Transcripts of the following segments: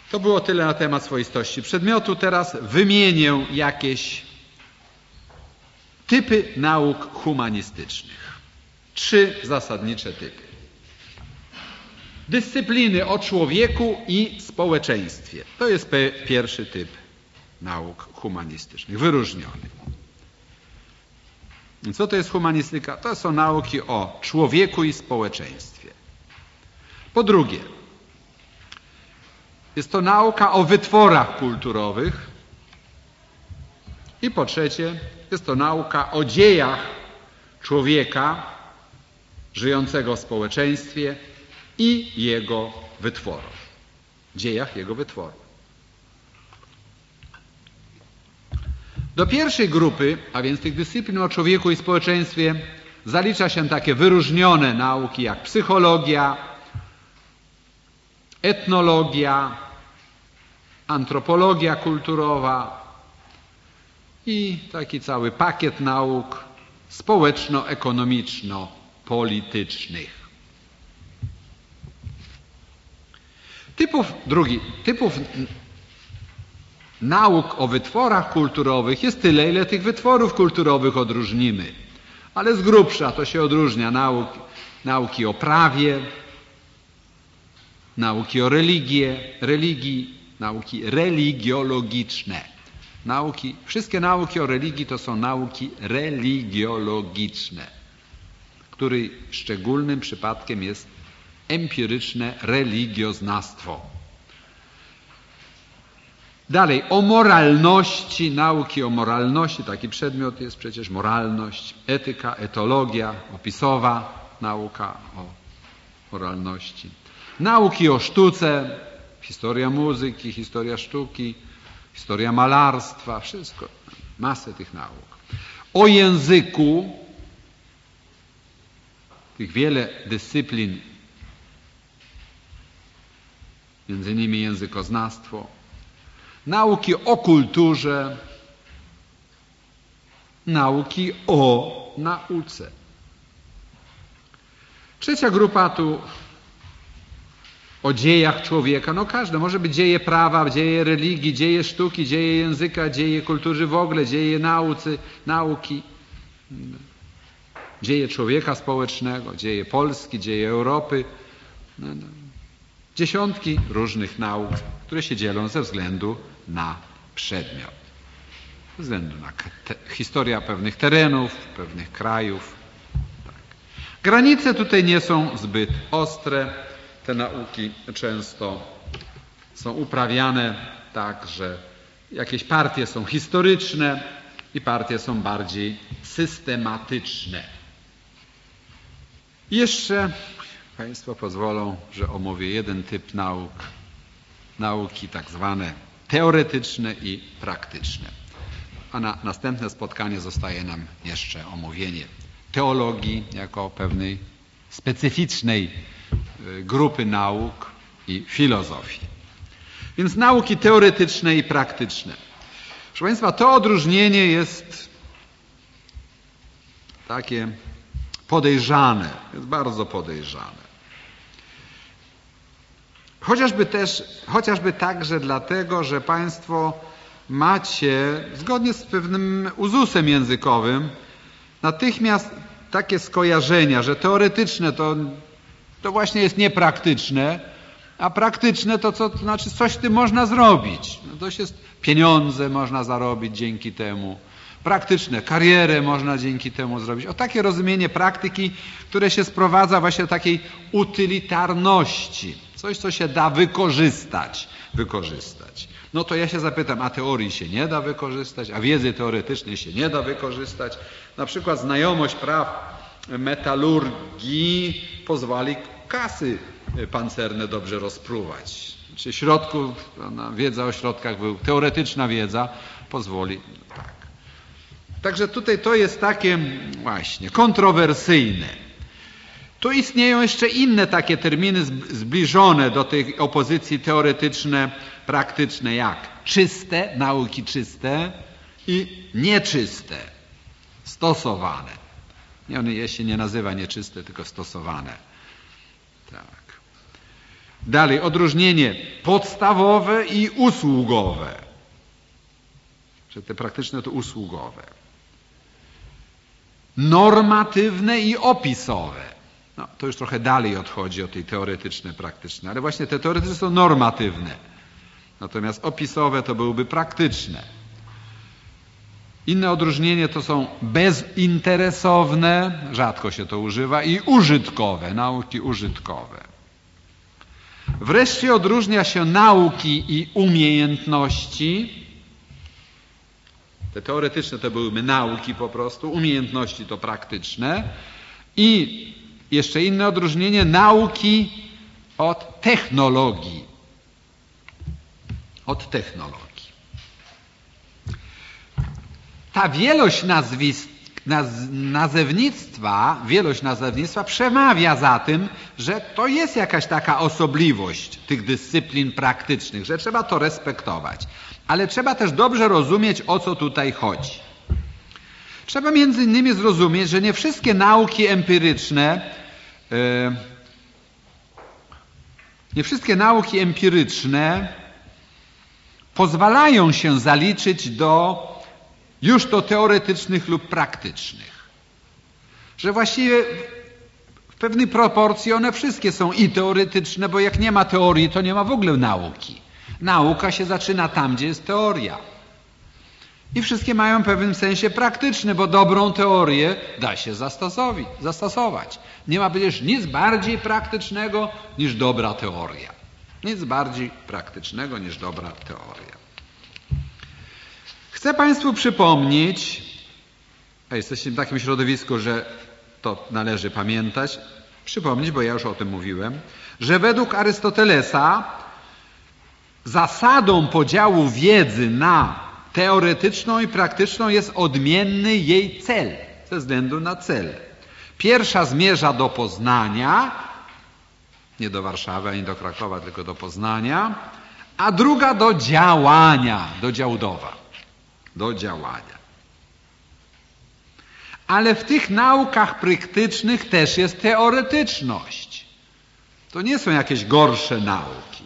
To było tyle na temat swoistości przedmiotu. Teraz wymienię jakieś typy nauk humanistycznych. 3 zasadnicze typy. Dyscypliny o człowieku i społeczeństwie. To jest pierwszy typ nauk humanistycznych, wyróżniony. Co to jest humanistyka? To są nauki o człowieku i społeczeństwie. Po drugie, jest to nauka o wytworach kulturowych. I po trzecie, jest to nauka o dziejach człowieka żyjącego w społeczeństwie i jego wytworów. Dziejach jego wytworów. Do pierwszej grupy, a więc tych dyscyplin o człowieku i społeczeństwie, zalicza się takie wyróżnione nauki jak psychologia, etnologia, antropologia kulturowa i taki cały pakiet nauk społeczno-ekonomiczno-politycznych. Typów nauk o wytworach kulturowych jest tyle, ile tych wytworów kulturowych odróżnimy. Ale z grubsza to się odróżnia nauki o prawie, nauki o religii, nauki religiologiczne. Wszystkie nauki o religii to są nauki religiologiczne, której szczególnym przypadkiem jest empiryczne religioznawstwo. Dalej, o moralności, nauki o moralności, taki przedmiot jest przecież moralność, etyka, etologia, opisowa nauka o moralności. Nauki o sztuce, historia muzyki, historia sztuki, historia malarstwa, wszystko, masę tych nauk. O języku, tych wiele dyscyplin, między innymi językoznawstwo. Nauki o kulturze, nauki o nauce. Trzecia grupa tu o dziejach człowieka. No każde, może być dzieje prawa, dzieje religii, dzieje sztuki, dzieje języka, dzieje kultury w ogóle, dzieje nauki, dzieje człowieka społecznego, dzieje Polski, dzieje Europy. Dziesiątki różnych nauk, które się dzielą ze względu na przedmiot. Ze względu na historię pewnych terenów, pewnych krajów. Tak. Granice tutaj nie są zbyt ostre. Te nauki często są uprawiane tak, że jakieś partie są historyczne i partie są bardziej systematyczne. Jeszcze Państwo pozwolą, że omówię jeden typ nauk. Nauki tak zwane teoretyczne i praktyczne. A na następne spotkanie zostaje nam jeszcze omówienie teologii jako pewnej specyficznej grupy nauk i filozofii. Więc nauki teoretyczne i praktyczne. Proszę Państwa, to odróżnienie jest takie podejrzane, jest bardzo podejrzane. Chociażby także dlatego, że Państwo macie, zgodnie z pewnym uzusem językowym, natychmiast takie skojarzenia, że teoretyczne to właśnie jest niepraktyczne, a praktyczne to znaczy coś z tym można zrobić. No to jest pieniądze można zarobić dzięki temu. Praktyczne, karierę można dzięki temu zrobić. O takie rozumienie praktyki, które się sprowadza właśnie do takiej utylitarności. Coś, co się da wykorzystać. No to ja się zapytam, a teorii się nie da wykorzystać, a wiedzy teoretycznej się nie da wykorzystać. Na przykład znajomość praw metalurgii pozwoli kasy pancerne dobrze rozpruwać. Czy wiedza o środkach, teoretyczna wiedza pozwoli. Tak. Także tutaj to jest takie właśnie kontrowersyjne. Tu istnieją jeszcze inne takie terminy zbliżone do tej opozycji teoretyczne, praktyczne, jak czyste, nauki czyste i nieczyste, stosowane. Je się nie nazywa nieczyste, tylko stosowane. Tak. Dalej, odróżnienie podstawowe i usługowe. Że te praktyczne to usługowe. Normatywne i opisowe. No, to już trochę dalej odchodzi od tej teoretyczne, praktyczne, ale właśnie te teoretyczne są normatywne. Natomiast opisowe to byłyby praktyczne. Inne odróżnienie to są bezinteresowne, rzadko się to używa, i użytkowe, nauki użytkowe. Wreszcie odróżnia się nauki i umiejętności. Te teoretyczne to byłyby nauki po prostu, umiejętności to praktyczne. I jeszcze inne odróżnienie, nauki od technologii. Od technologii. Ta wielość nazewnictwa przemawia za tym, że to jest jakaś taka osobliwość tych dyscyplin praktycznych, że trzeba to respektować. Ale trzeba też dobrze rozumieć, o co tutaj chodzi. Trzeba między innymi zrozumieć, że nie wszystkie nauki empiryczne pozwalają się zaliczyć już do teoretycznych lub praktycznych. Że właściwie w pewnej proporcji one wszystkie są i teoretyczne, bo jak nie ma teorii, to nie ma w ogóle nauki. Nauka się zaczyna tam, gdzie jest teoria. I wszystkie mają w pewnym sensie praktyczny, bo dobrą teorię da się zastosować. Nie ma przecież nic bardziej praktycznego niż dobra teoria. Nic bardziej praktycznego niż dobra teoria. Chcę Państwu przypomnieć, a jesteście w takim środowisku, że to należy pamiętać, bo ja już o tym mówiłem, że według Arystotelesa zasadą podziału wiedzy na teoretyczną i praktyczną jest odmienny jej cel, ze względu na cel. Pierwsza zmierza do poznania, nie do Warszawy ani do Krakowa, tylko do Poznania, a druga do działania, do Działdowa, do działania. Ale w tych naukach praktycznych też jest teoretyczność. To nie są jakieś gorsze nauki.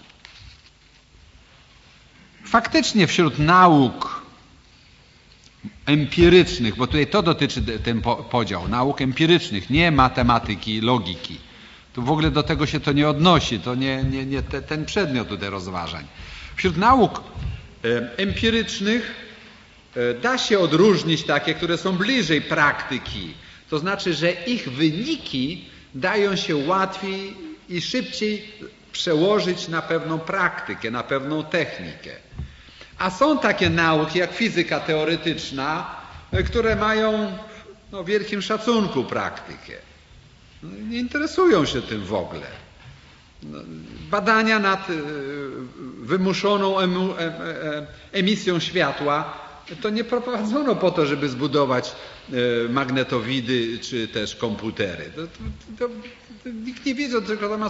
Faktycznie wśród nauk empirycznych, bo tutaj to dotyczy ten podział, nauk empirycznych, nie matematyki, logiki. Tu w ogóle do tego się to nie odnosi, to nie ten przedmiot tutaj rozważań. Wśród nauk empirycznych da się odróżnić takie, które są bliżej praktyki. To znaczy, że ich wyniki dają się łatwiej i szybciej przełożyć na pewną praktykę, na pewną technikę. A są takie nauki jak fizyka teoretyczna, które mają w wielkim szacunku praktykę. Nie interesują się tym w ogóle. Badania nad wymuszoną emisją światła to nie prowadzono po to, żeby zbudować magnetowidy czy też komputery. Nikt nie wiedział, tylko to ma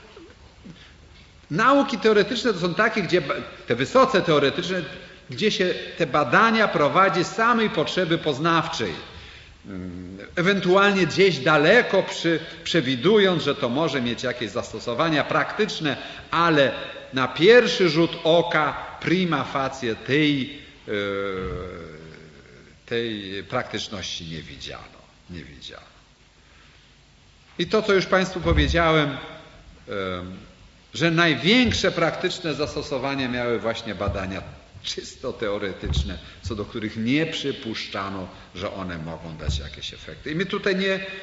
Nauki teoretyczne to są takie, gdzie te wysoce teoretyczne, gdzie się te badania prowadzi z samej potrzeby poznawczej. Ewentualnie gdzieś daleko przewidując, że to może mieć jakieś zastosowania praktyczne, ale na pierwszy rzut oka prima facie tej praktyczności nie widziano. I to, co już Państwu powiedziałem, że największe praktyczne zastosowanie miały właśnie badania czysto teoretyczne, co do których nie przypuszczano, że one mogą dać jakieś efekty. I my tutaj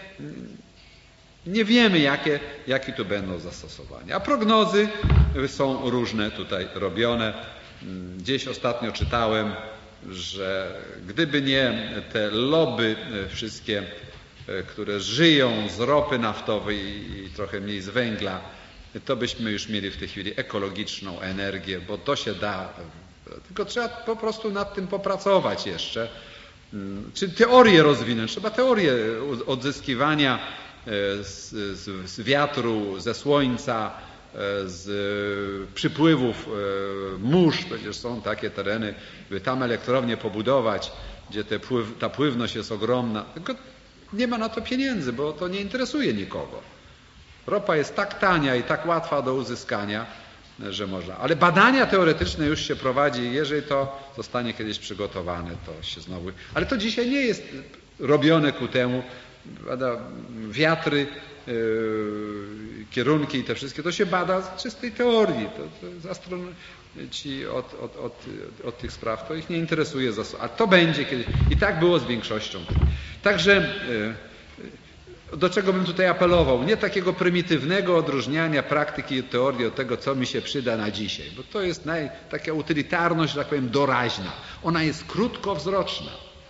nie wiemy, jakie tu będą zastosowania. A prognozy są różne tutaj robione. Gdzieś ostatnio czytałem, że gdyby nie te lobby wszystkie, które żyją z ropy naftowej i trochę mniej z węgla, to byśmy już mieli w tej chwili ekologiczną energię, bo to się da. Tylko trzeba po prostu nad tym popracować jeszcze. Czy teorię rozwinąć? Trzeba teorię odzyskiwania z wiatru, ze słońca, z przypływów mórz. Przecież są takie tereny, by tam elektrownię pobudować, gdzie ta pływność jest ogromna. Tylko nie ma na to pieniędzy, bo to nie interesuje nikogo. Ropa jest tak tania i tak łatwa do uzyskania, że można. Ale badania teoretyczne już się prowadzi. Jeżeli to zostanie kiedyś przygotowane, to się znowu... Ale to dzisiaj nie jest robione ku temu. Wiatry, kierunki i te wszystkie, to się bada z czystej teorii. To jest astronoci od tych spraw, to ich nie interesuje. A to będzie kiedyś. I tak było z większością. Także do czego bym tutaj apelował? Nie takiego prymitywnego odróżniania praktyki i teorii od tego, co mi się przyda na dzisiaj. Bo to jest taka utylitarność, że tak powiem, doraźna. Ona jest krótkowzroczna.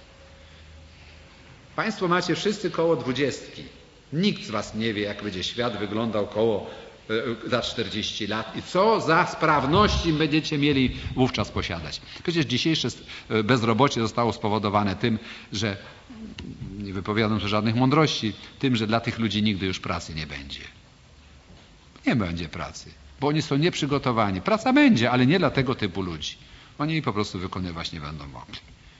Państwo macie wszyscy koło 20. Nikt z was nie wie, jak będzie świat wyglądał za 40 lat i co za sprawności będziecie mieli wówczas posiadać. Przecież dzisiejsze bezrobocie zostało spowodowane tym, że, nie wypowiadam tu żadnych mądrości, tym, że dla tych ludzi nigdy już pracy nie będzie. Nie będzie pracy, bo oni są nieprzygotowani. Praca będzie, ale nie dla tego typu ludzi. Oni jej po prostu wykonywać nie będą mogli.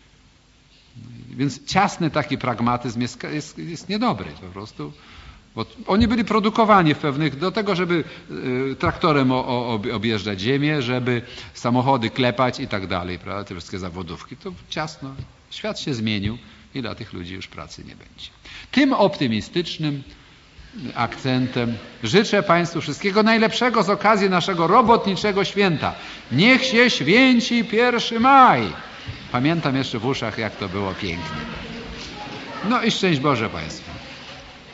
Więc ciasny taki pragmatyzm jest niedobry po prostu. Bo oni byli produkowani do tego, żeby traktorem objeżdżać ziemię, żeby samochody klepać i tak dalej, prawda? Te wszystkie zawodówki. To ciasno. Świat się zmienił i dla tych ludzi już pracy nie będzie. Tym optymistycznym akcentem życzę Państwu wszystkiego najlepszego z okazji naszego robotniczego święta. Niech się święci 1 maj. Pamiętam jeszcze w uszach, jak to było pięknie. No i szczęść Boże Państwu.